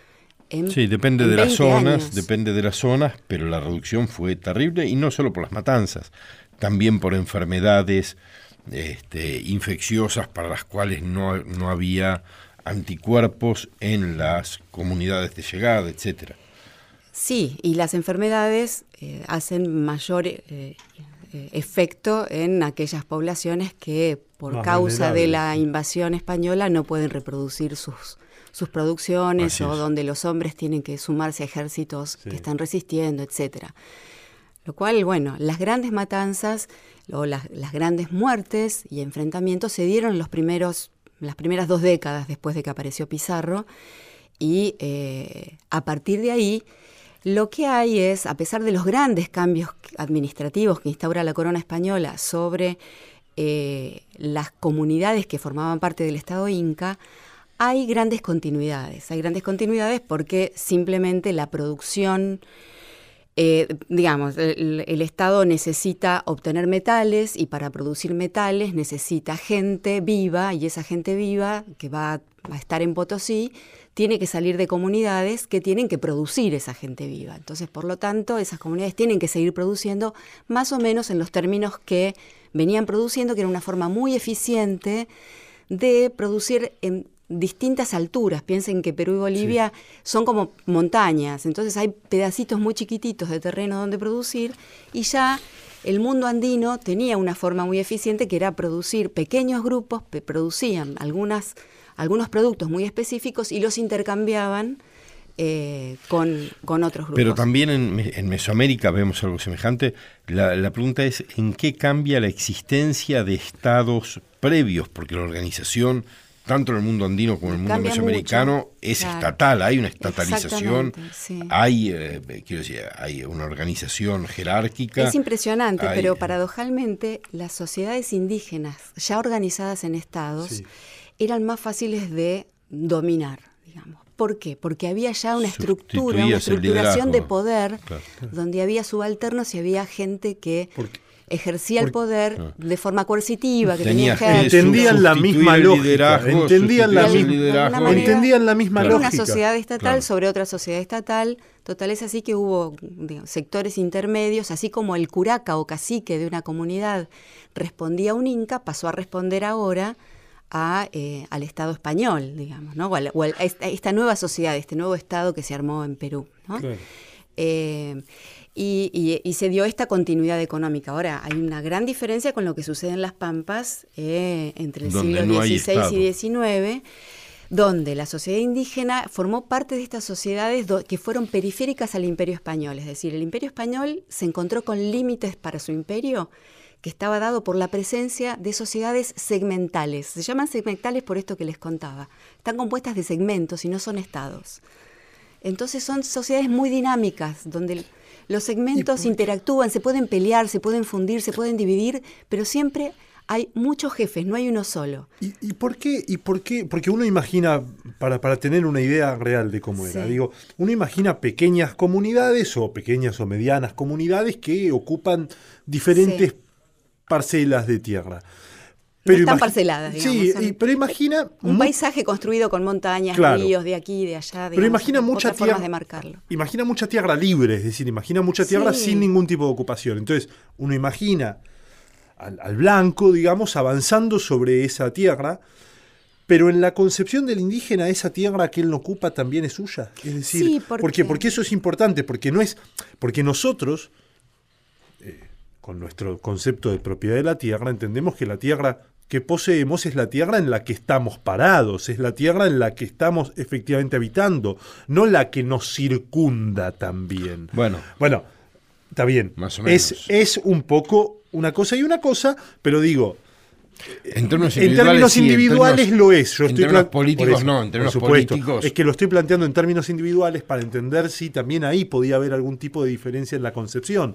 Speaker 1: Sí, depende de las
Speaker 3: 20
Speaker 1: zonas,
Speaker 3: años.
Speaker 1: depende de las zonas, pero la reducción fue terrible y no solo por las matanzas, también por enfermedades infecciosas para las cuales no había anticuerpos en las comunidades de llegada, etcétera.
Speaker 3: Sí, y las enfermedades hacen mayor efecto en aquellas poblaciones que por
Speaker 2: Más
Speaker 3: causa de
Speaker 2: vulnerables,
Speaker 3: la
Speaker 2: sí.
Speaker 3: invasión española no pueden reproducir sus producciones,
Speaker 1: Así
Speaker 3: o
Speaker 1: es.
Speaker 3: donde los hombres tienen que sumarse a ejércitos
Speaker 2: Sí.
Speaker 3: que están resistiendo, etcétera. Lo cual, bueno, las grandes matanzas o las grandes muertes y enfrentamientos se dieron en las primeras 2 décadas después de que apareció Pizarro, y a partir de ahí lo que hay es, a pesar de los grandes cambios administrativos que instaura la corona española sobre las comunidades que formaban parte del Estado inca, hay grandes continuidades. Hay grandes continuidades porque simplemente la producción, digamos, el Estado necesita obtener metales, y para producir metales necesita gente viva, y esa gente viva que va a estar en Potosí tiene que salir de comunidades que tienen que producir esa gente viva. Entonces, por lo tanto, esas comunidades tienen que seguir produciendo más o menos en los términos que venían produciendo, que era una forma muy eficiente de producir en distintas alturas. Piensen que Perú y Bolivia son como montañas, entonces hay pedacitos muy chiquititos de terreno donde producir, y ya el mundo andino tenía una forma muy eficiente que era producir pequeños grupos, producían algunos productos muy específicos y los intercambiaban con otros grupos.
Speaker 1: Pero también en Mesoamérica vemos algo semejante. La pregunta es, ¿en qué cambia la existencia de estados previos? Porque la organización, tanto en el mundo andino como en el mundo
Speaker 3: Cambia
Speaker 1: mesoamericano,
Speaker 3: mucho,
Speaker 1: es
Speaker 3: claro.
Speaker 1: estatal, hay una estatalización,
Speaker 3: Exactamente, sí.
Speaker 1: hay una organización jerárquica.
Speaker 3: Es impresionante,
Speaker 1: hay-
Speaker 3: pero paradojalmente las sociedades indígenas ya organizadas en estados
Speaker 2: Sí.
Speaker 3: eran más fáciles de dominar, digamos. ¿Por qué? Porque había ya una estructura, una
Speaker 1: Sustituías el
Speaker 3: estructuración de
Speaker 1: liderazgo.
Speaker 3: poder,
Speaker 1: Claro.
Speaker 3: donde había subalternos y había gente que
Speaker 2: Porque-
Speaker 3: ejercía el poder
Speaker 1: Ah.
Speaker 3: de forma coercitiva, que
Speaker 1: Tenía
Speaker 3: tenía
Speaker 1: que
Speaker 3: ejército.
Speaker 2: Entendían la
Speaker 1: sustituir
Speaker 2: misma
Speaker 1: el
Speaker 2: lógica,
Speaker 1: liderazgo,
Speaker 2: entendían la
Speaker 1: sustituir el
Speaker 2: misma-
Speaker 1: liderazgo.
Speaker 3: de alguna manera,
Speaker 2: entendían la misma
Speaker 3: era una
Speaker 2: lógica.
Speaker 3: sociedad estatal
Speaker 1: Claro.
Speaker 3: sobre otra sociedad estatal. Total, es así que hubo, digamos, sectores intermedios, así como el curaca o cacique de una comunidad respondía a un inca, pasó a responder ahora al Estado español, digamos, ¿no? O a esta nueva sociedad, este nuevo Estado que se armó en Perú, ¿no?
Speaker 2: Claro.
Speaker 3: Y se dio esta continuidad económica. Ahora, hay una gran diferencia con lo que sucede en las Pampas entre el
Speaker 1: Donde
Speaker 3: siglo
Speaker 1: no hay
Speaker 3: XVI
Speaker 1: Estado.
Speaker 3: y XIX, donde la sociedad indígena formó parte de estas sociedades que fueron periféricas al Imperio Español. Es decir, el Imperio Español se encontró con límites para su imperio que estaba dado por la presencia de sociedades segmentales. Se llaman segmentales por esto que les contaba. Están compuestas de segmentos y no son estados. Entonces son sociedades muy dinámicas, donde los segmentos interactúan, se pueden pelear, se pueden fundir, se pueden dividir, pero siempre hay muchos jefes, no hay uno solo.
Speaker 2: ¿Y por qué? Porque uno imagina, para tener una idea real de cómo era,
Speaker 3: Sí.
Speaker 2: digo, uno imagina pequeñas comunidades o pequeñas o medianas comunidades que ocupan diferentes
Speaker 3: Sí.
Speaker 2: parcelas de tierra.
Speaker 3: No están parceladas, digamos.
Speaker 2: Sí,
Speaker 3: son
Speaker 2: pero imagina...
Speaker 3: un paisaje construido con montañas,
Speaker 2: Claro.
Speaker 3: ríos, de aquí, de allá.
Speaker 2: Pero
Speaker 3: digamos,
Speaker 2: imagina mucha
Speaker 3: otras formas
Speaker 2: tierra.
Speaker 3: de marcarlo.
Speaker 2: Imagina mucha tierra libre, es decir, imagina mucha tierra
Speaker 3: Sí.
Speaker 2: sin ningún tipo de ocupación. Entonces, uno imagina al blanco, digamos, avanzando sobre esa tierra, pero en la concepción del indígena, esa tierra que él no ocupa también es suya. Es decir,
Speaker 3: Sí,
Speaker 2: porque eso es importante, porque nosotros, con nuestro concepto de propiedad de la tierra, entendemos que la tierra que poseemos es la tierra en la que estamos parados, es la tierra en la que estamos efectivamente habitando, no la que nos circunda también.
Speaker 1: Bueno,
Speaker 2: Está bien.
Speaker 1: Más o menos.
Speaker 2: Es un poco una cosa y una cosa, pero digo,
Speaker 1: en términos
Speaker 2: en
Speaker 1: individuales,
Speaker 2: términos
Speaker 1: sí, en
Speaker 2: individuales
Speaker 1: términos-
Speaker 2: lo es. Yo
Speaker 1: en
Speaker 2: estoy
Speaker 1: términos
Speaker 2: por
Speaker 1: políticos
Speaker 2: eso,
Speaker 1: no, en términos
Speaker 2: por supuesto.
Speaker 1: políticos.
Speaker 2: Es que lo estoy planteando en términos individuales para entender si también ahí podía haber algún tipo de diferencia en la concepción.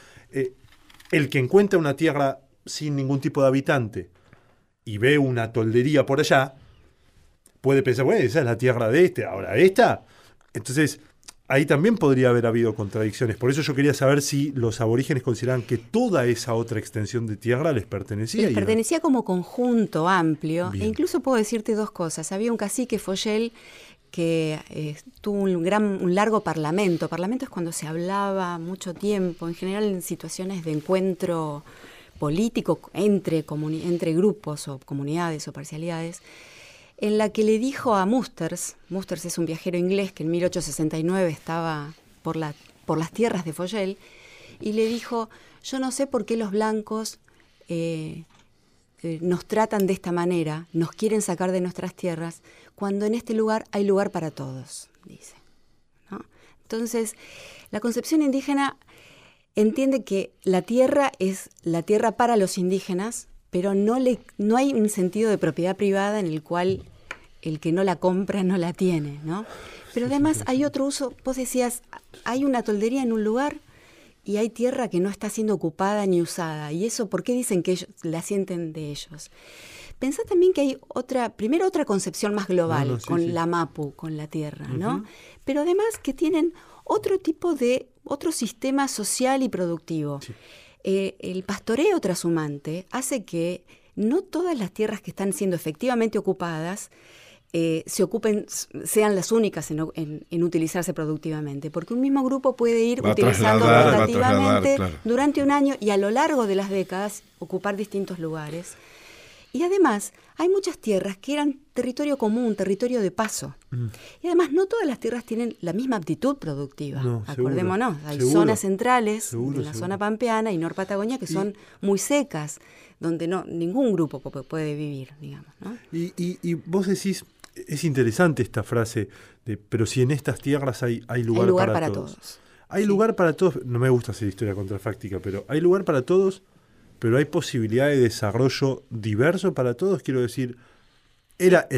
Speaker 2: El que encuentra una tierra sin ningún tipo de habitante y ve una toldería por allá, puede pensar, bueno, esa es la tierra de este, ahora esta. Entonces, ahí también podría haber habido contradicciones. Por eso yo quería saber si los aborígenes consideraban que toda esa otra extensión de tierra les pertenecía.
Speaker 3: Les
Speaker 2: y era-
Speaker 3: pertenecía como conjunto amplio,
Speaker 2: Bien.
Speaker 3: e incluso puedo decirte dos cosas. Había un cacique Follel que tuvo un largo parlamento. Parlamento es cuando se hablaba mucho tiempo, en general en situaciones de encuentro político entre grupos o comunidades o parcialidades, en la que le dijo a Musters es un viajero inglés que en 1869 estaba por las tierras de Foyel, y le dijo: yo no sé por qué los blancos nos tratan de esta manera, nos quieren sacar de nuestras tierras, cuando en este lugar hay lugar para todos, dice, ¿no? Entonces, la concepción indígena entiende que la tierra es la tierra para los indígenas, pero no hay un sentido de propiedad privada en el cual el que no la compra no la tiene, ¿no? Pero además hay otro uso. Vos decías, hay una toldería en un lugar y hay tierra que no está siendo ocupada ni usada. ¿Y eso por qué dicen que ellos la sienten de ellos? Pensá también que hay otra concepción más global con la Mapu, con la tierra, ¿no? Pero además que tienen otro sistema social y productivo. Sí. El pastoreo trashumante hace que no todas las tierras que están siendo efectivamente ocupadas sean las únicas en utilizarse productivamente, porque un mismo grupo puede ir utilizando rotativamente durante un año y a lo largo de las décadas ocupar distintos lugares. Y además hay muchas tierras que eran territorio común, territorio de paso. Y además no todas las tierras tienen la misma aptitud productiva. No, acordémonos, hay zonas centrales, en la zona pampeana y Norpatagonia, que son muy secas, donde ningún grupo puede vivir, digamos, ¿no?
Speaker 2: Y vos decís, es interesante esta frase de, pero si en estas tierras hay lugar para todos. Hay lugar para todos, no me gusta hacer historia contrafáctica, pero hay lugar para todos, pero hay posibilidad de desarrollo diverso para todos. Quiero decir, era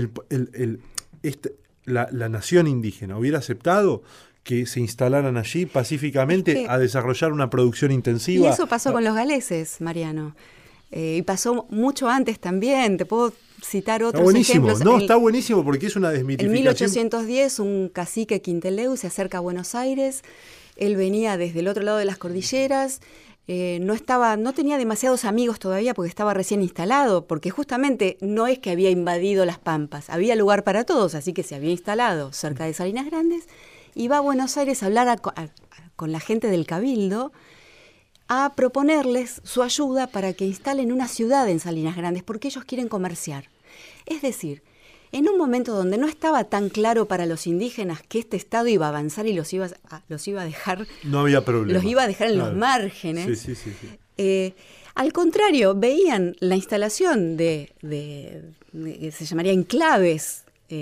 Speaker 2: la nación indígena hubiera aceptado que se instalaran allí pacíficamente a desarrollar una producción intensiva.
Speaker 3: Y eso pasó con los galeses, Mariano. Y pasó mucho antes también. Te puedo citar otros ejemplos.
Speaker 2: Está buenísimo porque es una desmitificación.
Speaker 3: En 1810 un cacique Quinteleu se acerca a Buenos Aires. Él venía desde el otro lado de las cordilleras. No tenía demasiados amigos todavía porque estaba recién instalado, porque justamente no es que había invadido las pampas, había lugar para todos, así que se había instalado cerca de Salinas Grandes y va a Buenos Aires a hablar con la gente del Cabildo, a proponerles su ayuda para que instalen una ciudad en Salinas Grandes, porque ellos quieren comerciar. Es decir, en un momento donde no estaba tan claro para los indígenas que este Estado iba a avanzar y los iba a dejar...
Speaker 2: No había problema.
Speaker 3: Los iba a dejar en los márgenes.
Speaker 2: Sí.
Speaker 3: Al contrario, veían la instalación de se llamaría enclaves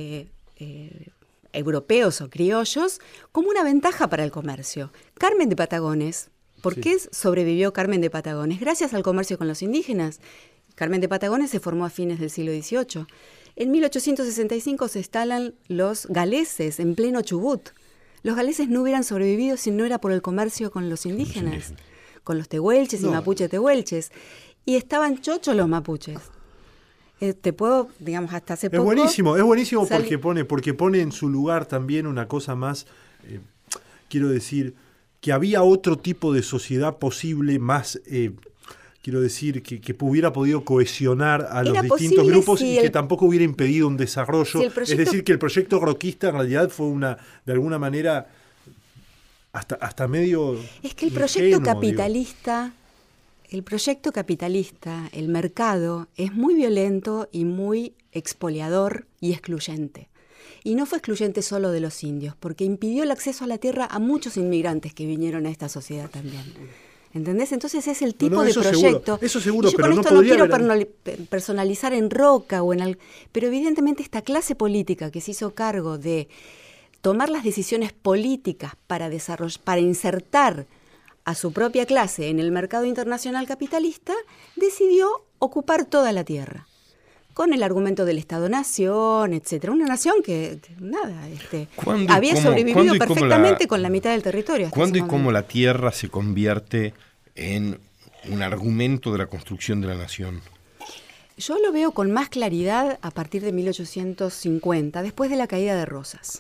Speaker 3: europeos o criollos como una ventaja para el comercio. Carmen de Patagones, ¿por qué sobrevivió Carmen de Patagones? Gracias al comercio con los indígenas. Carmen de Patagones se formó a fines del siglo XVIII. En 1865 se instalan los galeses en pleno Chubut. Los galeses no hubieran sobrevivido si no era por el comercio con los indígenas, con los tehuelches y mapuche tehuelches. Y estaban chochos los mapuches. Te puedo, digamos, hasta hace poco...
Speaker 2: Es buenísimo porque pone en su lugar también una cosa más, quiero decir, que había otro tipo de sociedad posible más... quiero decir, que hubiera podido cohesionar a los distintos grupos y que tampoco hubiera impedido un desarrollo. Es decir, que el proyecto roquista en realidad fue de alguna manera, hasta medio...
Speaker 3: Es que el proyecto capitalista, el mercado, es muy violento y muy expoliador y excluyente. Y no fue excluyente solo de los indios, porque impidió el acceso a la tierra a muchos inmigrantes que vinieron a esta sociedad también. ¿Entendés? Entonces es el tipo de proyecto.
Speaker 2: Eso seguro,
Speaker 3: pero no quiero personalizar en Roca pero evidentemente esta clase política que se hizo cargo de tomar las decisiones políticas para insertar a su propia clase en el mercado internacional capitalista, decidió ocupar toda la tierra. Con el argumento del Estado-Nación, etcétera. Una nación que había sobrevivido perfectamente con la mitad del territorio.
Speaker 1: ¿Cuándo y cómo la tierra se convierte en un argumento de la construcción de la nación?
Speaker 3: Yo lo veo con más claridad a partir de 1850, después de la caída de Rosas.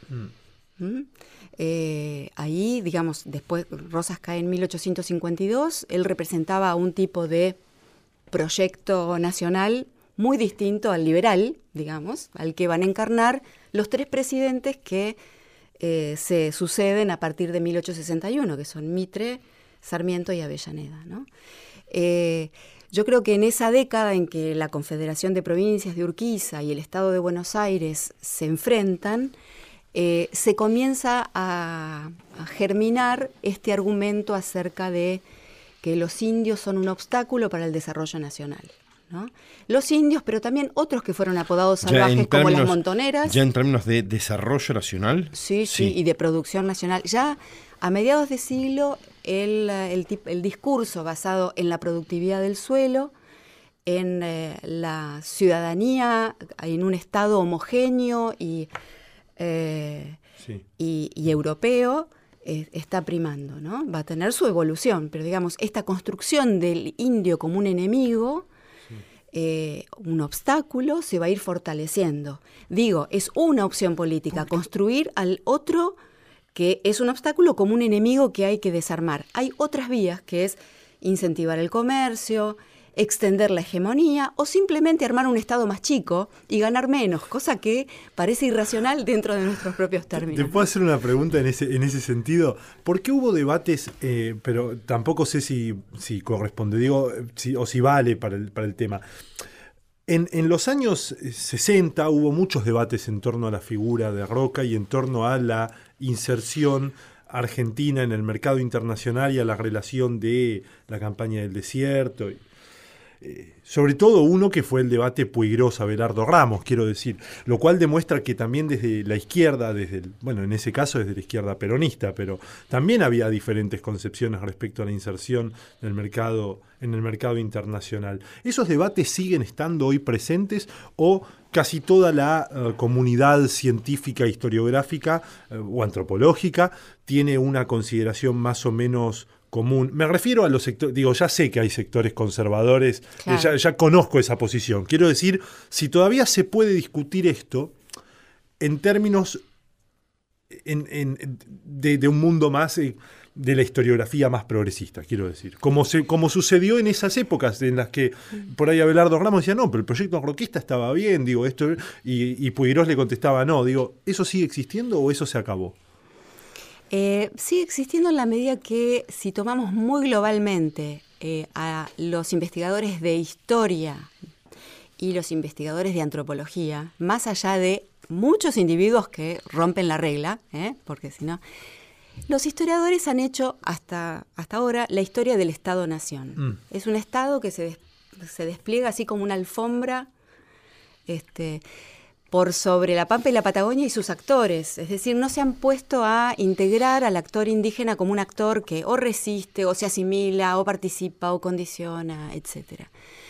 Speaker 3: Ahí, digamos, después Rosas cae en 1852, él representaba un tipo de proyecto nacional muy distinto al liberal, digamos, al que van a encarnar los 3 presidentes que se suceden a partir de 1861, que son Mitre, Sarmiento y Avellaneda, ¿no? Yo creo que en esa década en que la Confederación de Provincias de Urquiza y el Estado de Buenos Aires se enfrentan, se comienza a germinar este argumento acerca de que los indios son un obstáculo para el desarrollo nacional, ¿no? Los indios, pero también otros que fueron apodados salvajes, como las montoneras.
Speaker 1: ¿Ya en términos de desarrollo nacional?
Speaker 3: Sí, y de producción nacional. Ya a mediados de siglo, el discurso basado en la productividad del suelo, en la ciudadanía, en un estado homogéneo y europeo, está primando, ¿no? Va a tener su evolución, pero digamos, esta construcción del indio como un enemigo, un obstáculo, se va a ir fortaleciendo. Digo, es una opción política, construir al otro que es un obstáculo como un enemigo que hay que desarmar. Hay otras vías, que es incentivar el comercio, extender la hegemonía o simplemente armar un Estado más chico y ganar menos, cosa que parece irracional dentro de nuestros propios términos.
Speaker 2: ¿Te puedo hacer una pregunta en ese sentido? ¿Por qué hubo debates, pero tampoco sé si corresponde, digo, o si vale para el tema? En los años 60 hubo muchos debates en torno a la figura de Roca y en torno a la inserción argentina en el mercado internacional y a la relación de la campaña del desierto. Sobre todo uno que fue el debate Puigros-Abelardo Ramos, quiero decir, lo cual demuestra que también desde la izquierda, en ese caso desde la izquierda peronista, pero también había diferentes concepciones respecto a la inserción en el mercado internacional. ¿Esos debates siguen estando hoy presentes o casi toda la comunidad científica, historiográfica o antropológica tiene una consideración más o menos común? Me refiero a los sectores, digo, ya sé que hay sectores conservadores, claro. Ya conozco esa posición. Quiero decir, si todavía se puede discutir esto en términos de un mundo más de la historiografía más progresista, quiero decir. Como sucedió en esas épocas en las que por ahí Abelardo Ramos decía, no, pero el proyecto roquista estaba bien, digo, esto, y Puigros le contestaba, no, digo, ¿eso sigue existiendo o eso se acabó?
Speaker 3: Sigue existiendo en la medida que si tomamos muy globalmente a los investigadores de historia y los investigadores de antropología, más allá de muchos individuos que rompen la regla, porque si no, los historiadores han hecho hasta ahora la historia del Estado-Nación. Es un Estado que se despliega así como una alfombra, por sobre la Pampa y la Patagonia y sus actores. Es decir, no se han puesto a integrar al actor indígena como un actor que o resiste, o se asimila, o participa, o condiciona, etc.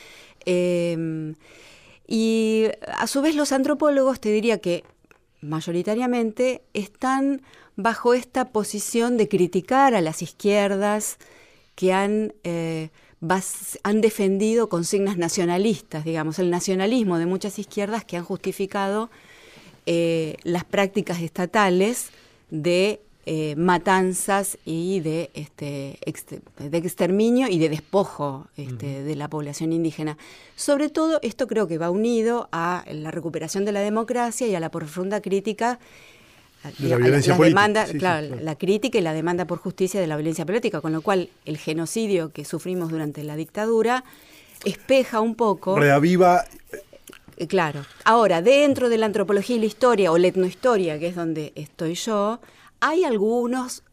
Speaker 3: Y a su vez los antropólogos, te diría que mayoritariamente están bajo esta posición de criticar a las izquierdas que han defendido consignas nacionalistas, digamos, el nacionalismo de muchas izquierdas que han justificado las prácticas estatales de matanzas y de exterminio y de despojo de la población indígena. Sobre todo, esto creo que va unido a la recuperación de la democracia y a la profunda crítica
Speaker 2: de la violencia política.
Speaker 3: La crítica y la demanda por justicia de la violencia política, con lo cual el genocidio que sufrimos durante la dictadura espeja un poco.
Speaker 2: Reaviva.
Speaker 3: Claro. Ahora, dentro de la antropología y la historia, o la etnohistoria, que es donde estoy yo, hay algunas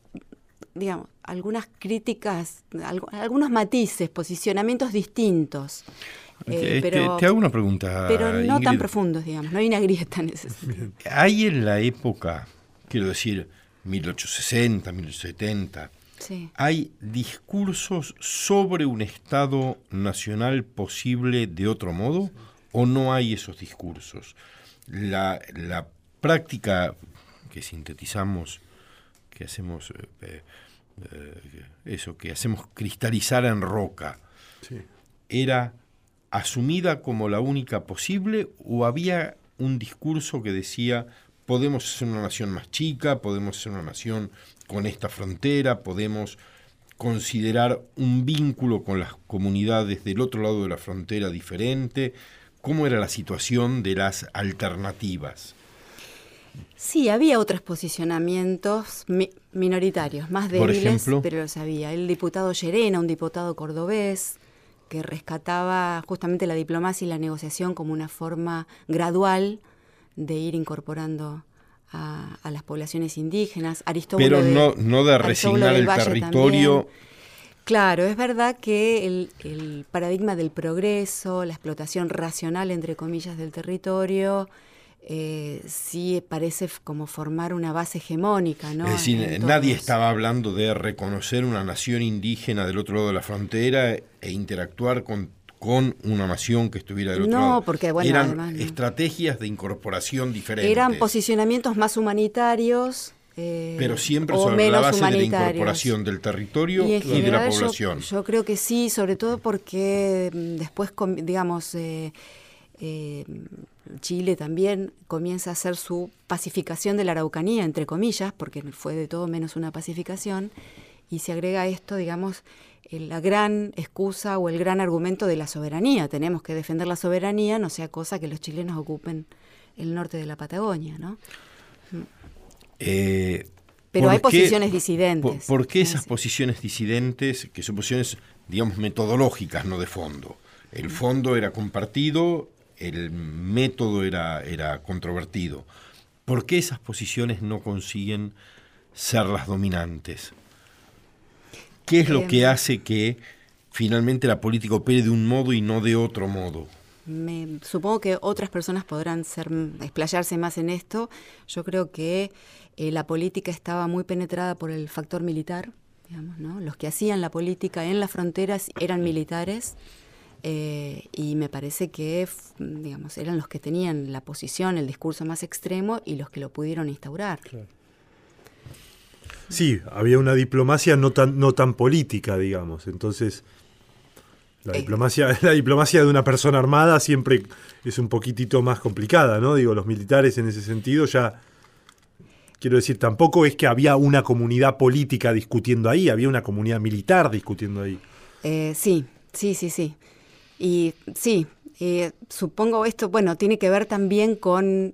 Speaker 3: críticas, algunos matices, posicionamientos distintos.
Speaker 1: Pero te hago una pregunta,
Speaker 3: pero no
Speaker 1: Ingrid.
Speaker 3: Tan profundos, digamos, no hay una grieta en ese sentido.
Speaker 1: Hay en la época, quiero decir, 1860, 1870,
Speaker 3: sí,
Speaker 1: ¿hay discursos sobre un Estado nacional posible de otro modo o no hay esos discursos? La práctica que sintetizamos, que hacemos que hacemos cristalizar en Roca,
Speaker 2: sí,
Speaker 1: ¿era asumida como la única posible o había un discurso que decía podemos ser una nación más chica, podemos ser una nación con esta frontera, podemos considerar un vínculo con las comunidades del otro lado de la frontera diferente? ¿Cómo era la situación de las alternativas?
Speaker 3: Sí, había otros posicionamientos minoritarios, más
Speaker 1: Por
Speaker 3: débiles,
Speaker 1: ejemplo,
Speaker 3: pero los había. El diputado Llerena, un diputado cordobés, que rescataba justamente la diplomacia y la negociación como una forma gradual de ir incorporando a las poblaciones indígenas.
Speaker 1: Pero no de resignar el territorio.
Speaker 3: También. Claro, es verdad que el paradigma del progreso, la explotación racional, entre comillas, del territorio, sí parece como formar una base hegemónica, ¿no?
Speaker 1: Es decir, nadie estaba hablando de reconocer una nación indígena del otro lado de la frontera e interactuar con una nación que estuviera del otro lado.
Speaker 3: No, porque bueno,
Speaker 1: eran
Speaker 3: además, no.
Speaker 1: Estrategias de incorporación diferentes.
Speaker 3: Eran posicionamientos más humanitarios.
Speaker 1: Pero siempre sobre la base de la incorporación del territorio y de la población.
Speaker 3: Yo creo que sí, sobre todo porque después, digamos, Chile también comienza a hacer su pacificación de la Araucanía, entre comillas, porque fue de todo menos una pacificación, y se agrega a esto, digamos, la gran excusa o el gran argumento de la soberanía. Tenemos que defender la soberanía, no sea cosa que los chilenos ocupen el norte de la Patagonia, ¿no? Pero hay posiciones disidentes.
Speaker 1: ¿Por qué esas posiciones disidentes, que son posiciones, digamos, metodológicas, no de fondo? El fondo era compartido, el método era controvertido. ¿Por qué esas posiciones no consiguen ser las dominantes? ¿Qué es lo que hace que finalmente la política opere de un modo y no de otro modo?
Speaker 3: Supongo que otras personas podrán explayarse más en esto. Yo creo que la política estaba muy penetrada por el factor militar, digamos, ¿no? Los que hacían la política en las fronteras eran militares, y me parece que, digamos, eran los que tenían la posición, el discurso más extremo y los que lo pudieron instaurar.
Speaker 2: Claro. Sí, había una diplomacia no tan política, digamos. Entonces, la diplomacia de una persona armada siempre es un poquitito más complicada, ¿no? Digo, los militares en ese sentido ya... Quiero decir, tampoco es que había una comunidad política discutiendo ahí, había una comunidad militar discutiendo ahí.
Speaker 3: Sí. Y sí, supongo esto, bueno, tiene que ver también con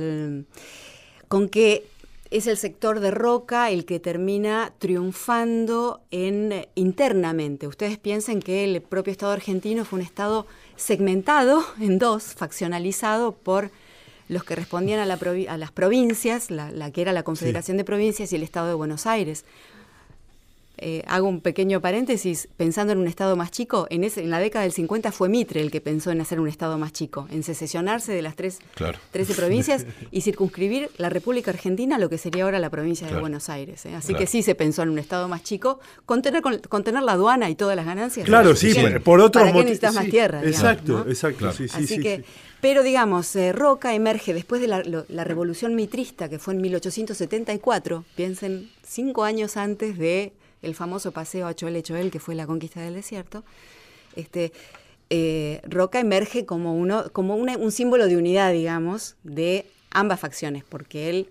Speaker 3: que es el sector de Roca el que termina triunfando internamente. Ustedes piensen que el propio Estado argentino fue un Estado segmentado en dos, faccionalizado por los que respondían a las provincias, la que era la Confederación de Provincias y el Estado de Buenos Aires. Hago un pequeño paréntesis, pensando en un Estado más chico, en la década del 50 fue Mitre el que pensó en hacer un Estado más chico, en secesionarse de las 13 provincias y circunscribir la República Argentina a lo que sería ahora la provincia de Buenos Aires. Así que sí se pensó en un Estado más chico, contener la aduana y todas las ganancias.
Speaker 2: Claro, sí, por otros
Speaker 3: motivos. ¿Para qué necesitas más tierra?
Speaker 2: Exacto,
Speaker 3: digamos, ¿no?
Speaker 2: exacto. Claro.
Speaker 3: Así que, pero digamos, Roca emerge después de la revolución mitrista, que fue en 1874, piensen, 5 años antes de el famoso paseo a Choel, que fue la conquista del desierto. Roca emerge como un símbolo de unidad, digamos, de ambas facciones, porque él,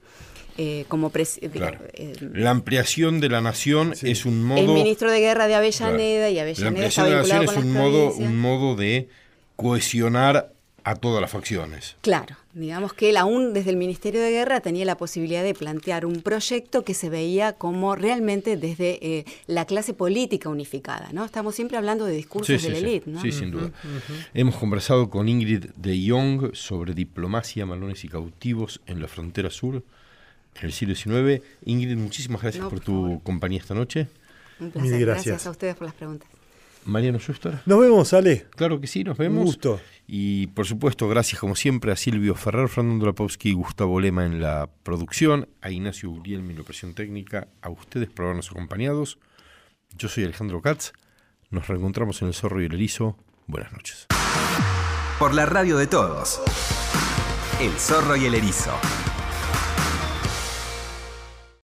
Speaker 1: la ampliación de la nación es un modo...
Speaker 3: El ministro de guerra de Avellaneda, y Avellaneda está vinculado con las provincias.
Speaker 1: Un modo de cohesionar a todas las facciones.
Speaker 3: Claro, digamos que él aún desde el Ministerio de Guerra tenía la posibilidad de plantear un proyecto que se veía como realmente desde la clase política unificada, ¿no? Estamos siempre hablando de discursos de la élite, ¿no?
Speaker 1: Sí, sin duda. Hemos conversado con Ingrid de Jong sobre diplomacia, malones y cautivos en la frontera sur en el siglo XIX. Ingrid, muchísimas gracias por tu compañía esta noche.
Speaker 3: Un placer.
Speaker 2: Mil
Speaker 3: gracias a ustedes por las preguntas.
Speaker 1: Mariano Schuster.
Speaker 2: Nos vemos, Ale.
Speaker 1: Claro que sí, nos vemos.
Speaker 2: Un gusto.
Speaker 1: Y por supuesto, gracias como siempre a Silvio Ferrer, Fernando Lapowski y Gustavo Lema en la producción, a Ignacio Guglielmi en la operación técnica, a ustedes por habernos acompañados. Yo soy Alejandro Katz. Nos reencontramos en El Zorro y el Erizo. Buenas noches.
Speaker 4: Por la radio de todos. El Zorro y el Erizo.